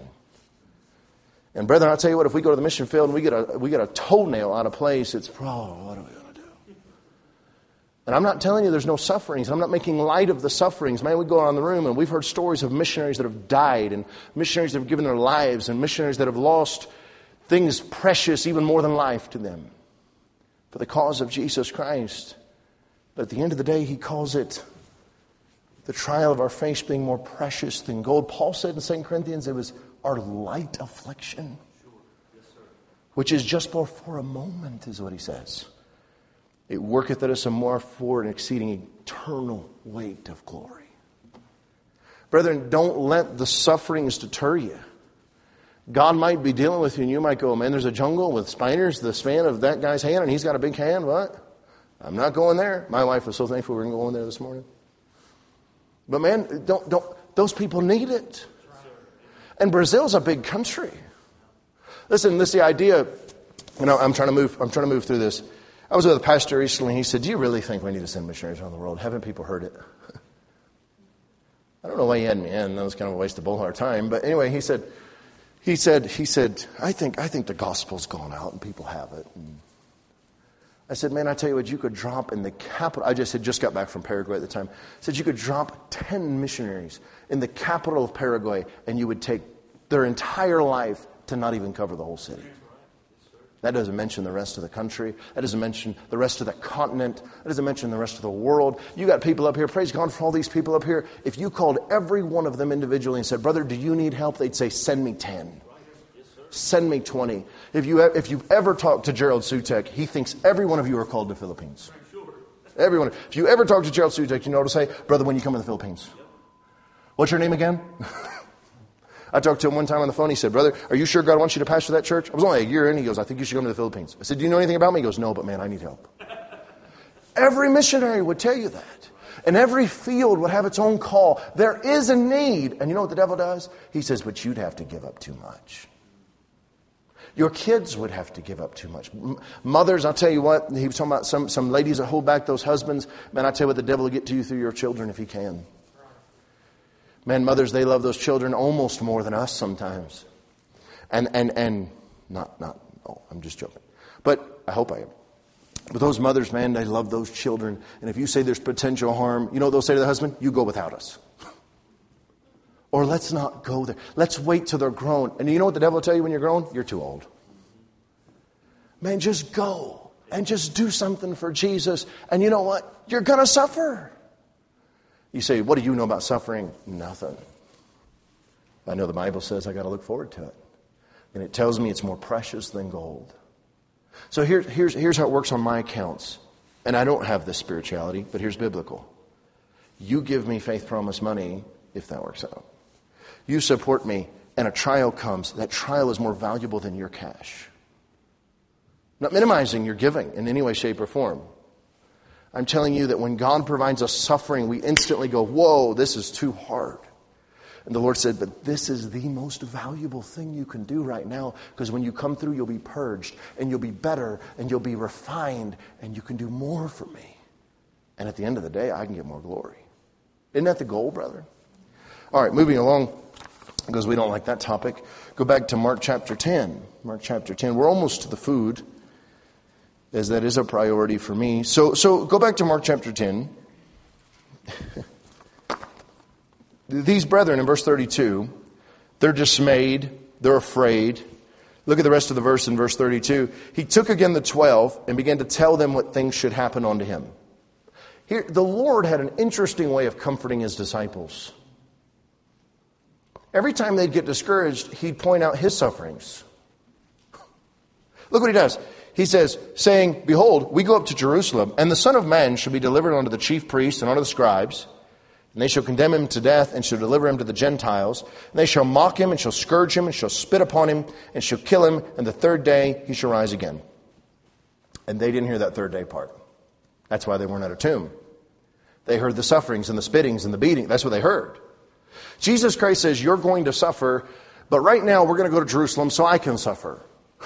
And brethren, I'll tell you what, if we go to the mission field and we get a we get a toenail out of place, it's, oh, what are we going to do? And I'm not telling you there's no sufferings. I'm not making light of the sufferings. Man, we go around the room and we've heard stories of missionaries that have died, and missionaries that have given their lives, and missionaries that have lost things precious, even more than life to them, for the cause of Jesus Christ. But at the end of the day, he calls it the trial of our faith being more precious than gold. Paul said in Second Corinthians it was our light affliction, which is just for, for a moment, is what he says. It worketh at us a more for an exceeding eternal weight of glory. Brethren, don't let the sufferings deter you. God might be dealing with you, and you might go, man, there's a jungle with spiders, the span of that guy's hand, and he's got a big hand. What? I'm not going there. My wife was so thankful we were going there this morning. But man, don't don't. Those people need it. And Brazil's a big country. Listen, this is the idea. You know, I'm trying to move. I'm trying to move through this. I was with a pastor recently. He said, "Do you really think we need to send missionaries around the world? Haven't people heard it?" I don't know why he had me in. That was kind of a waste of both our time. But anyway, he said, he said, he said, I think I think the gospel's gone out and people have it. And I said, man, I tell you what, you could drop in the capital. I just had just got back from Paraguay at the time. I said, you could drop ten missionaries in the capital of Paraguay, and you would take their entire life to not even cover the whole city. That doesn't mention the rest of the country. That doesn't mention the rest of the continent. That doesn't mention the rest of the world. You got people up here. Praise God for all these people up here. If you called every one of them individually and said, brother, do you need help? They'd say, send me ten. Send me twenty. If, you, if you've ever talked to Gerald Sutek, he thinks every one of you are called to the Philippines. Everyone. If you ever talk to Gerald Sutek, you know what to say? Brother, when you come to the Philippines. What's your name again? I talked to him one time on the phone. He said, brother, are you sure God wants you to pastor that church? I was only a year in. He goes, I think you should come to the Philippines. I said, do you know anything about me? He goes, no, but man, I need help. Every missionary would tell you that. And every field would have its own call. There is a need. And you know what the devil does? He says, but you'd have to give up too much. Your kids would have to give up too much. Mothers, I'll tell you what, he was talking about some, some ladies that hold back those husbands. Man, I'll tell you what, the devil will get to you through your children if he can. Man, mothers, they love those children almost more than us sometimes. And, and, and, not, not, oh, I'm just joking. But I hope I am. But those mothers, man, they love those children. And if you say there's potential harm, you know what they'll say to the husband? You go without us. Or let's not go there. Let's wait till they're grown. And you know what the devil will tell you when you're grown? You're too old. Man, just go and just do something for Jesus. And you know what? You're going to suffer. You say, what do you know about suffering? Nothing. I know the Bible says I got to look forward to it. And it tells me it's more precious than gold. So here, here's, here's how it works on my accounts. And I don't have this spirituality, but here's biblical. You give me faith promise money if that works out. You support me and a trial comes. That trial is more valuable than your cash. Not minimizing your giving in any way, shape, or form. I'm telling you that when God provides us suffering, we instantly go, whoa, this is too hard. And the Lord said, but this is the most valuable thing you can do right now, because when you come through, you'll be purged, and you'll be better, and you'll be refined, and you can do more for me. And at the end of the day, I can get more glory. Isn't that the goal, brother? All right, moving along, because we don't like that topic. Go back to Mark chapter ten. Mark chapter ten. We're almost to the food, as that is a priority for me. So, so go back to Mark chapter ten. These brethren in verse thirty-two, they're dismayed, they're afraid. Look at the rest of the verse in verse thirty-two. He took again the twelve and began to tell them what things should happen unto him. Here, the Lord had an interesting way of comforting his disciples. Every time they'd get discouraged, he'd point out his sufferings. Look what he does. He says, saying, behold, we go up to Jerusalem, and the Son of Man shall be delivered unto the chief priests and unto the scribes. And they shall condemn him to death, and shall deliver him to the Gentiles. And they shall mock him, and shall scourge him, and shall spit upon him, and shall kill him. And the third day he shall rise again. And they didn't hear that third day part. That's why they weren't at a tomb. They heard the sufferings and the spittings and the beating. That's what they heard. Jesus Christ says, you're going to suffer, but right now we're going to go to Jerusalem so I can suffer.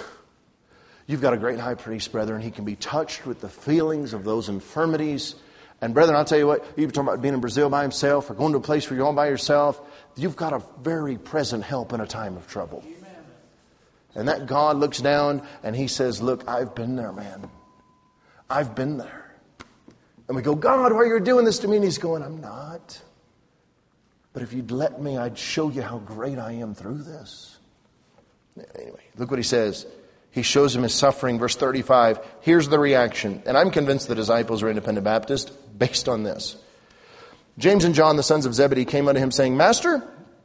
You've got a great high priest, brethren. He can be touched with the feelings of those infirmities, And brethren, I'll tell you what, you're talking about being in Brazil by himself or going to a place where you're all by yourself. You've got a very present help in a time of trouble. And that God looks down and he says, look, I've been there, man. I've been there. And we go, God, why are you doing this to me? And he's going, I'm not. But if you'd let me, I'd show you how great I am through this. Anyway, look what he says. He shows him his suffering. Verse thirty-five. Here's the reaction. And I'm convinced the disciples are independent Baptist based on this. James and John, the sons of Zebedee, came unto him saying, Master,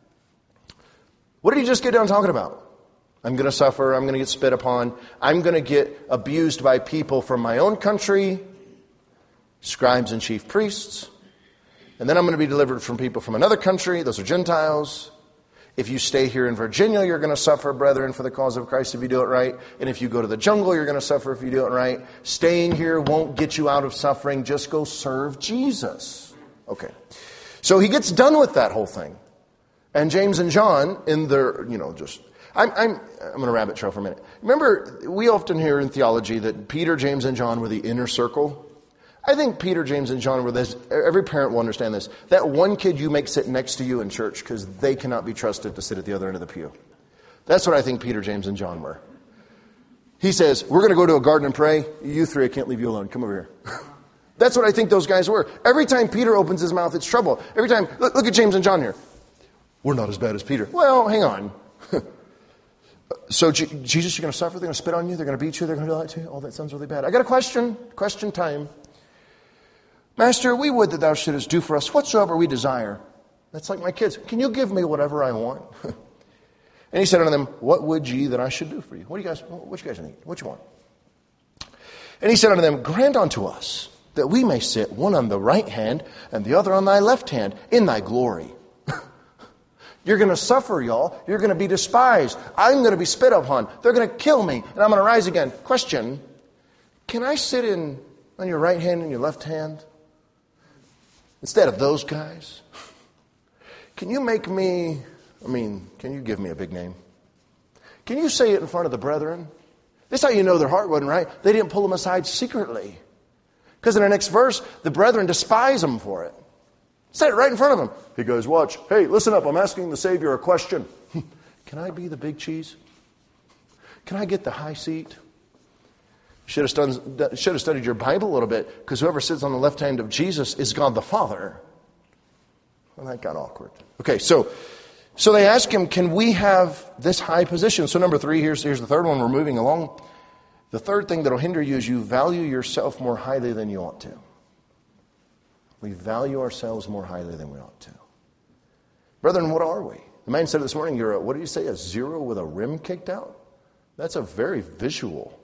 what did you just get done talking about? I'm going to suffer. I'm going to get spit upon. I'm going to get abused by people from my own country, scribes and chief priests. And then I'm going to be delivered from people from another country. Those are Gentiles. If you stay here in Virginia, you're going to suffer, brethren, for the cause of Christ if you do it right. And if you go to the jungle, you're going to suffer if you do it right. Staying here won't get you out of suffering. Just go serve Jesus. Okay. So he gets done with that whole thing. And James and John, in their, you know, just... I'm, I'm, I'm going to rabbit trail for a minute. Remember, we often hear in theology that Peter, James, and John were the inner circle. I think Peter, James, and John were this. Every parent will understand this. That one kid you make sit next to you in church because they cannot be trusted to sit at the other end of the pew. That's what I think Peter, James, and John were. He says, we're going to go to a garden and pray. You three, I can't leave you alone. Come over here. That's what I think those guys were. Every time Peter opens his mouth, it's trouble. Every time, look, look at James and John here. We're not as bad as Peter. Well, hang on. So, G- Jesus, you're going to suffer? They're going to spit on you? They're going to beat you? They're going to do that to you? Oh, that sounds really bad. I got a question. Question time. Master, we would that thou shouldest do for us whatsoever we desire. That's like my kids. Can you give me whatever I want? And he said unto them, what would ye that I should do for you? What do you guys, what you guys need? What you want? And he said unto them, grant unto us that we may sit one on the right hand and the other on thy left hand in thy glory. You're going to suffer, y'all. You're going to be despised. I'm going to be spit upon. They're going to kill me, and I'm going to rise again. Question, can I sit in on your right hand and your left hand instead of those guys? Can you make me, I mean, can you give me a big name? Can you say it in front of the brethren? This is how you know their heart wasn't right. They didn't pull them aside secretly. Because in the next verse, the brethren despise them for it. Say it right in front of him. He goes, watch. Hey, listen up. I'm asking the Savior a question. Can I be the big cheese? Can I get the high seat? Should have studied, should have studied your Bible a little bit, because whoever sits on the left hand of Jesus is God the Father. Well, that got awkward. Okay, so so they ask him, can we have this high position? So number three, here's, here's the third one. We're moving along. The third thing that will hinder you is you value yourself more highly than you ought to. We value ourselves more highly than we ought to. Brethren, what are we? The man said this morning, you're a, what did he say, a zero with a rim kicked out? That's a very visual,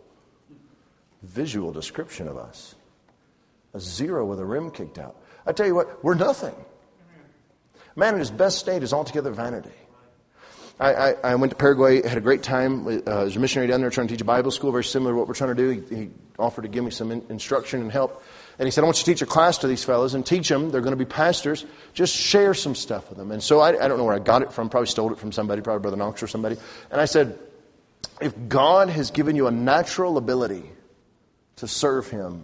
visual description of us. A zero with a rim kicked out. I tell you what, we're nothing. Man in his best state is altogether vanity. I, I, I went to Paraguay, had a great time. Uh, there's a missionary down there trying to teach a Bible school, very similar to what we're trying to do. He, he offered to give me some in, instruction and help. And he said, I want you to teach a class to these fellows and teach them. They're going to be pastors. Just share some stuff with them. And so I, I don't know where I got it from. Probably stole it from somebody, probably Brother Knox or somebody. And I said, if God has given you a natural ability to serve him,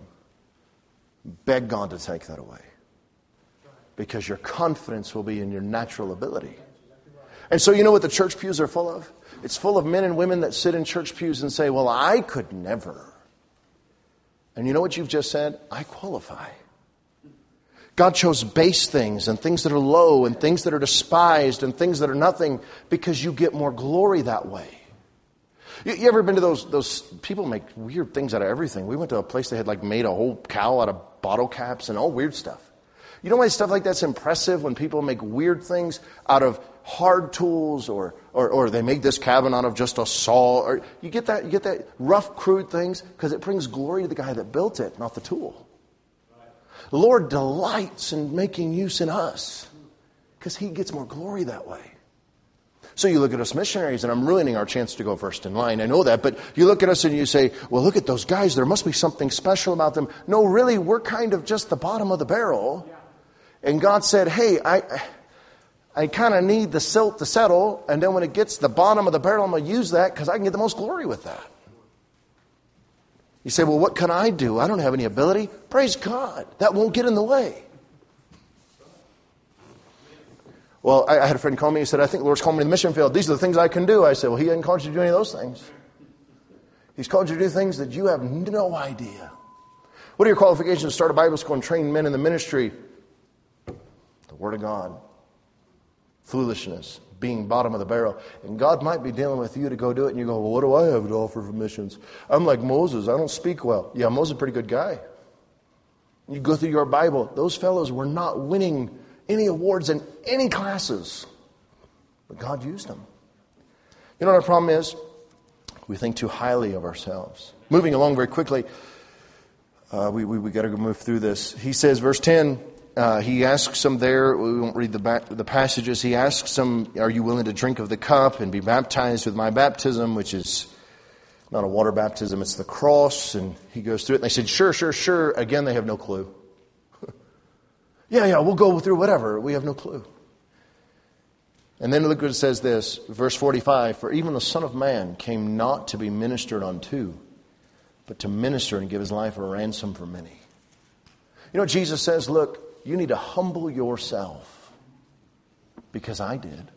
beg God to take that away. Because your confidence will be in your natural ability. And so you know what the church pews are full of? It's full of men and women that sit in church pews and say, well, I could never. And you know what you've just said? I qualify. God chose base things and things that are low and things that are despised and things that are nothing because you get more glory that way. You, you ever been to those, those people make weird things out of everything? We went to a place they had like made a whole cow out of bottle caps and all weird stuff. You know why stuff like that's impressive when people make weird things out of hard tools or, or, or they make this cabin out of just a saw. Or you get that, you get that rough, crude things because it brings glory to the guy that built it, not the tool. The Lord delights in making use in us because he gets more glory that way. So you look at us missionaries, and I'm ruining our chance to go first in line. I know that, but you look at us and you say, well, look at those guys. There must be something special about them. No, really, we're kind of just the bottom of the barrel. And God said, hey, I I kind of need the silt to settle, and then when it gets to the bottom of the barrel, I'm going to use that because I can get the most glory with that. You say, well, what can I do? I don't have any ability. Praise God. That won't get in the way. Well, I, I had a friend call me and said, I think the Lord's called me to the mission field. These are the things I can do. I said, well, He hasn't called you to do any of those things. He's called you to do things that you have no idea. What are your qualifications to start a Bible school and train men in the ministry? The Word of God. Foolishness. Being bottom of the barrel. And God might be dealing with you to go do it, and you go, well, what do I have to offer for missions? I'm like Moses. I don't speak well. Yeah, Moses is a pretty good guy. You go through your Bible. Those fellows were not winning any awards in any classes. But God used them. You know what our problem is? We think too highly of ourselves. Moving along very quickly. Uh, we we, we got to go move through this. He says, verse ten, uh, he asks them there, we won't read the, back, the passages, he asks them, are you willing to drink of the cup and be baptized with my baptism, which is not a water baptism, it's the cross. And he goes through it, and they said, sure, sure, sure. Again, they have no clue. yeah, yeah, we'll go through whatever. We have no clue. And then look what it says this, verse forty-five, for even the Son of Man came not to be ministered unto, but to minister and give His life a ransom for many. You know, Jesus says, look, you need to humble yourself because I did.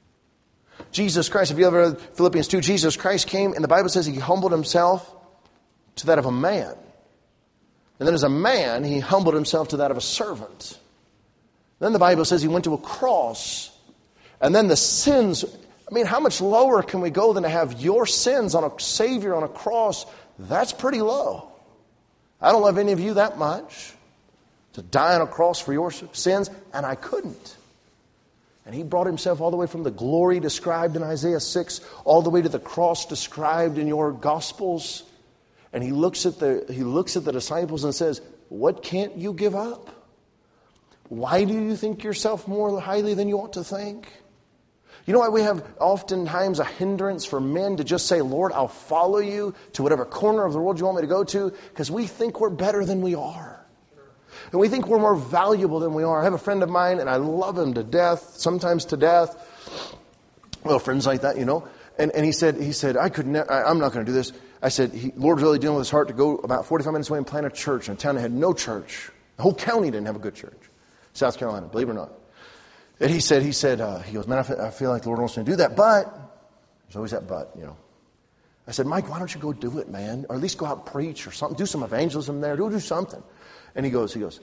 Jesus Christ, if you ever read Philippians two, Jesus Christ came, and the Bible says He humbled Himself to that of a man. And then as a man, He humbled Himself to that of a servant. Then the Bible says He went to a cross. And then the sins, I mean, how much lower can we go than to have your sins on a Savior on a cross? That's pretty low. I don't love any of you that much. To die on a cross for your sins, and I couldn't. And He brought Himself all the way from the glory described in Isaiah six, all the way to the cross described in your Gospels. And He looks at the He looks at the disciples and says, what can't you give up? Why do you think yourself more highly than you ought to think? You know why we have oftentimes a hindrance for men to just say, Lord, I'll follow you to whatever corner of the world you want me to go to? Because we think we're better than we are. And we think we're more valuable than we are. I have a friend of mine, and I love him to death, sometimes to death. Well, friends like that, you know. And and he said, he said, I could never, I'm not going to do this. I said, he, Lord's really dealing with his heart to go about forty-five minutes away and plant a church in a town that had no church. The whole county didn't have a good church. South Carolina, believe it or not. And he said, he said, uh, he goes, man, I feel, I feel like the Lord wants me to do that, but, there's always that but, you know. I said, Mike, why don't you go do it, man? Or at least go out and preach or something. Do some evangelism there. Go do something. And he goes, he goes,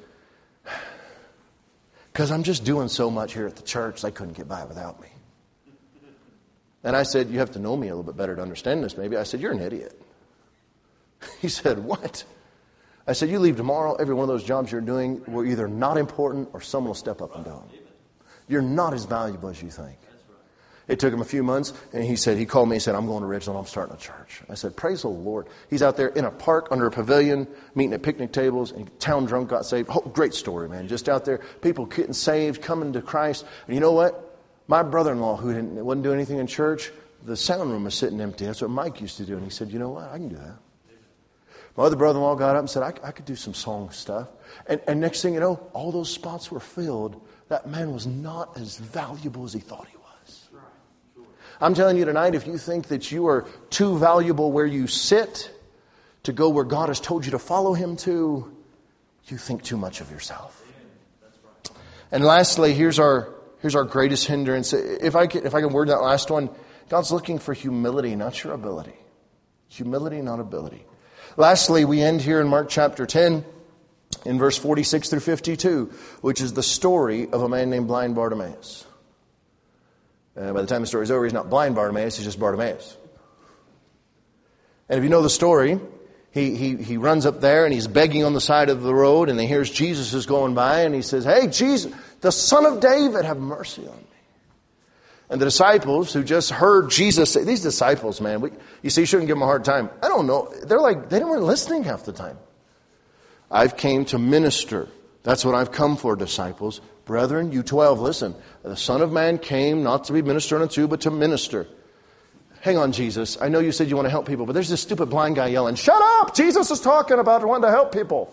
because I'm just doing so much here at the church, they couldn't get by without me. And I said, you have to know me a little bit better to understand this, maybe. I said, you're an idiot. He said, what? I said, you leave tomorrow, every one of those jobs you're doing were either not important or someone will step up and do them. You're not as valuable as you think. It took him a few months, and he said, he called me and said, I'm going to Ridgeland, I'm starting a church. I said, praise the Lord. He's out there in a park under a pavilion, meeting at picnic tables, and town drunk got saved. Oh, great story, man. Just out there, people getting saved, coming to Christ. And you know what? My brother-in-law, who didn't, wasn't doing anything in church, the sound room was sitting empty. That's what Mike used to do. And he said, you know what? I can do that. My other brother-in-law got up and said, I, I could do some song stuff. And, and next thing you know, all those spots were filled. That man was not as valuable as he thought he was. I'm telling you tonight, if you think that you are too valuable where you sit to go where God has told you to follow Him to, you think too much of yourself. And lastly, here's our here's our greatest hindrance. If I can, if I can word that last one, God's looking for humility, not your ability. Humility, not ability. Lastly, we end here in Mark chapter ten, in verse forty-six through fifty-two, which is the story of a man named blind Bartimaeus. Uh, by the time the story's over, he's not blind Bartimaeus, he's just Bartimaeus. And if you know the story, he, he, he runs up there and he's begging on the side of the road, and he hears Jesus is going by, and he says, hey, Jesus, the Son of David, have mercy on me. And the disciples who just heard Jesus say, these disciples, man, we, you see, you shouldn't give them a hard time. I don't know. They're like, they weren't listening half the time. I've came to minister. That's what I've come for, disciples. Brethren, you twelve, listen. The Son of Man came not to be ministered unto, but to minister. Hang on, Jesus. I know you said you want to help people, but there's this stupid blind guy yelling, shut up! Jesus is talking about wanting to help people.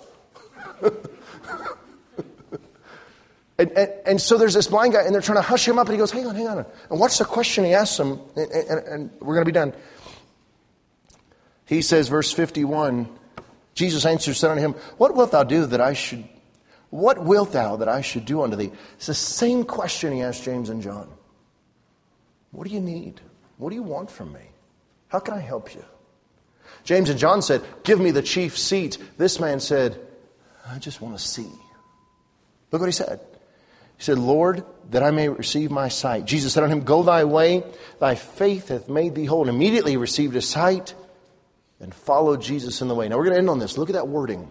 and, and, and so there's this blind guy, and they're trying to hush him up, and he goes, hang on, hang on. And watch the question he asks them, and, and, and we're going to be done. He says, verse fifty-one, Jesus answered, said unto him, What wilt thou do that I should, what wilt thou that I should do unto thee? It's the same question he asked James and John. What do you need? What do you want from me? How can I help you? James and John said, Give me the chief seat. This man said, I just want to see. Look what he said. He said, Lord, that I may receive my sight. Jesus said unto him, Go thy way, thy faith hath made thee whole. And immediately he received his sight and followed Jesus in the way. Now we're going to end on this. Look at that wording.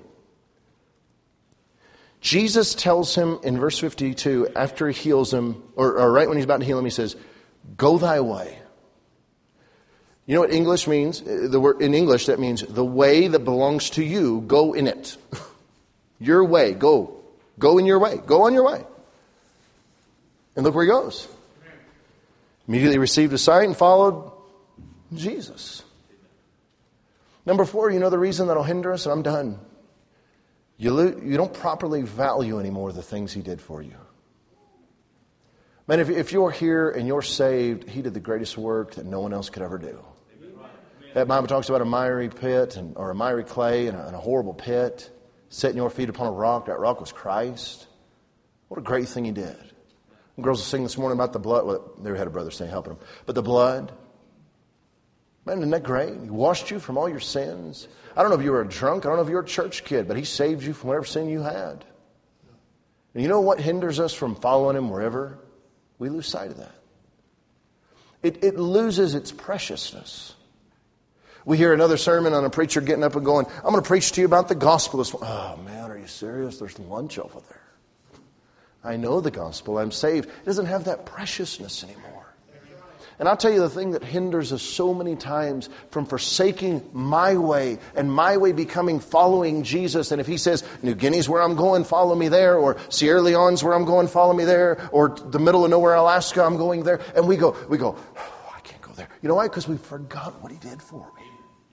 Jesus tells him in verse fifty-two, after he heals him, or, or right when he's about to heal him, he says, Go thy way. You know what English means? The word in English, that means the way that belongs to you, go in it. Your way, go. Go in your way. Go on your way. And look where he goes. Immediately received his sight and followed Jesus. Number four, you know the reason that'll hinder us, and I'm done. You, lo- you don't properly value anymore the things he did for you. Man, if, if you're here and you're saved, he did the greatest work that no one else could ever do. That Bible talks about a miry pit and, or a miry clay and a, and a horrible pit, setting your feet upon a rock. That rock was Christ. What a great thing he did. And girls will sing this morning about the blood. Well, they had a brother saying helping them. But the blood. Man, isn't that great? He washed you from all your sins. I don't know if you were a drunk. I don't know if you were a church kid. But he saved you from whatever sin you had. And you know what hinders us from following him wherever? We lose sight of that. It, it loses its preciousness. We hear another sermon on a preacher getting up and going, I'm going to preach to you about the gospel this morning. Oh, man, are you serious? There's lunch over there. I know the gospel. I'm saved. It doesn't have that preciousness anymore. And I'll tell you the thing that hinders us so many times from forsaking my way and my way becoming following Jesus. And if he says, New Guinea's where I'm going, follow me there. Or Sierra Leone's where I'm going, follow me there. Or the middle of nowhere, Alaska, I'm going there. And we go, we go, oh, I can't go there. You know why? Because we forgot what he did for me.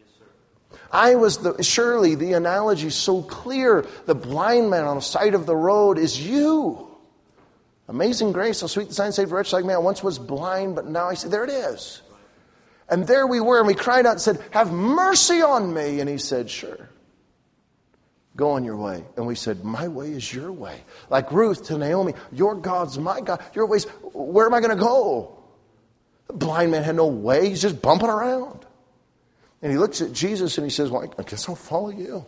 I was the, surely the analogy is so clear. The blind man on the side of the road is you. Amazing grace, how sweet the sound saved a wretch like me. I once was blind, but now I see. There it is. And there we were, and we cried out and said, have mercy on me. And he said, sure. Go on your way. And we said, my way is your way. Like Ruth to Naomi, your God's my God. Your ways, where am I going to go? The blind man had no way. He's just bumping around. And he looks at Jesus and he says, well, I guess I'll follow you.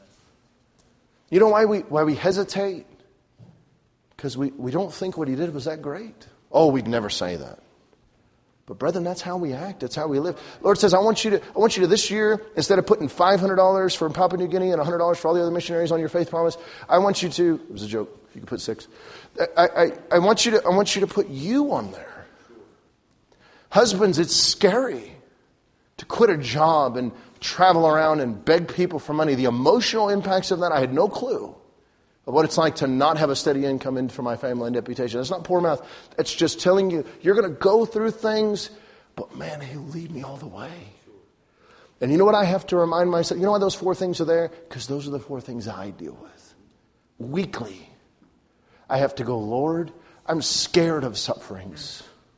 You know why we why we hesitate? Because we, we don't think what he did was that great. Oh, we'd never say that. But brethren, that's how we act. That's how we live. Lord says, I want you to I want you to this year, instead of putting five hundred dollars for Papua New Guinea and one hundred dollars for all the other missionaries on your faith promise, I want you to, it was a joke, you could put six. I, I, I want you to I want you to put you on there. Husbands, it's scary to quit a job and travel around and beg people for money. The emotional impacts of that, I had no clue of what it's like to not have a steady income in for my family and deputation. It's not poor mouth. It's just telling you, you're going to go through things, but man, he'll lead me all the way. And you know what I have to remind myself? You know why those four things are there? Because those are the four things I deal with. Weekly, I have to go, Lord, I'm scared of sufferings.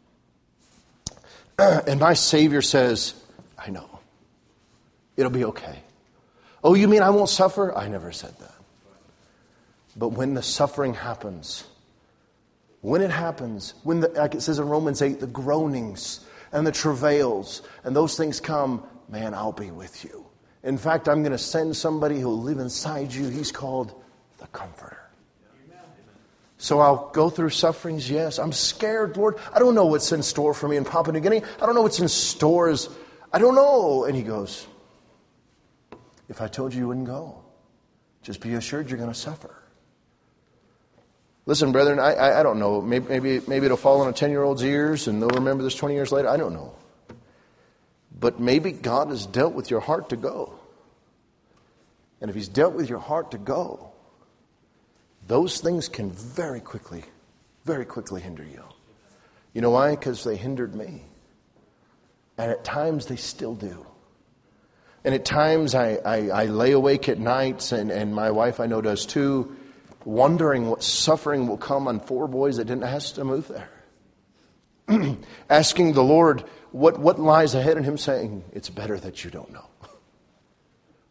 And my Savior says, I know. It'll be okay. Oh, you mean I won't suffer? I never said that. But when the suffering happens, when it happens, when the, like it says in Romans eight, the groanings and the travails and those things come, man, I'll be with you. In fact, I'm going to send somebody who will live inside you. He's called the Comforter. So I'll go through sufferings, yes. I'm scared, Lord. I don't know what's in store for me in Papua New Guinea. I don't know what's in stores. I don't know. And he goes, if I told you you wouldn't go, just be assured you're going to suffer. Listen, brethren, I, I, I don't know. Maybe, maybe, maybe it'll fall on a ten-year-old's ears and they'll remember this twenty years later. I don't know. But maybe God has dealt with your heart to go. And if he's dealt with your heart to go, those things can very quickly, very quickly hinder you. You know why? Because they hindered me. And at times they still do. And at times I, I, I lay awake at nights, and, and my wife I know does too, wondering what suffering will come on four boys that didn't ask to move there. Asking the Lord what, what lies ahead, and him saying, it's better that you don't know.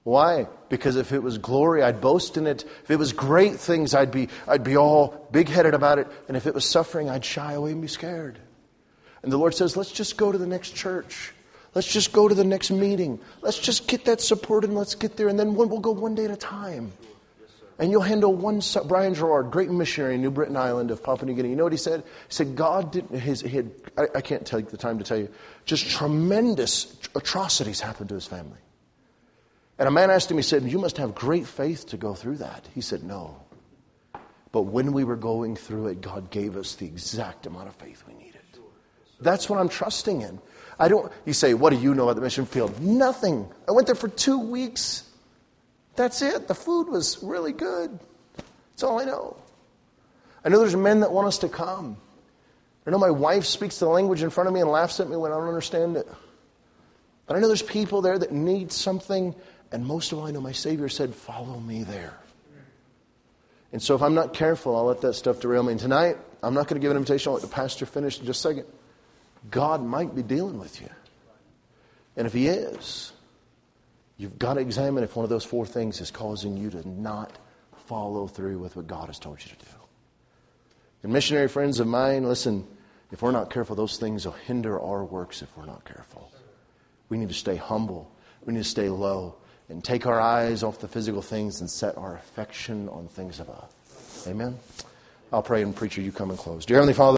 Why? Because if it was glory, I'd boast in it. If it was great things, I'd be I'd be all big-headed about it. And if it was suffering, I'd shy away and be scared. And the Lord says, let's just go to the next church. Let's just go to the next meeting. Let's just get that support and let's get there. And then we'll go one day at a time. And you'll handle one. Brian Gerard, great missionary in New Britain Island of Papua New Guinea. You know what he said? He said God didn't. His he had. I, I can't take the time to tell you. Just tremendous atrocities happened to his family. And a man asked him. He said, "You must have great faith to go through that." He said, "No. But when we were going through it, God gave us the exact amount of faith we needed." That's what I'm trusting in. I don't. You say, "What do you know about the mission field?" Nothing. I went there for two weeks. That's it. The food was really good. That's all I know. I know there's men that want us to come. I know my wife speaks the language in front of me and laughs at me when I don't understand it. But I know there's people there that need something. And most of all, I know my Savior said, follow me there. And so if I'm not careful, I'll let that stuff derail me. And tonight, I'm not going to give an invitation. I'll let the pastor finish in just a second. God might be dealing with you. And if He is, you've got to examine if one of those four things is causing you to not follow through with what God has told you to do. And missionary friends of mine, listen, if we're not careful, those things will hinder our works if we're not careful. We need to stay humble. We need to stay low and take our eyes off the physical things and set our affection on things above. Amen? I'll pray, and preacher, you come and close. Dear Heavenly Father,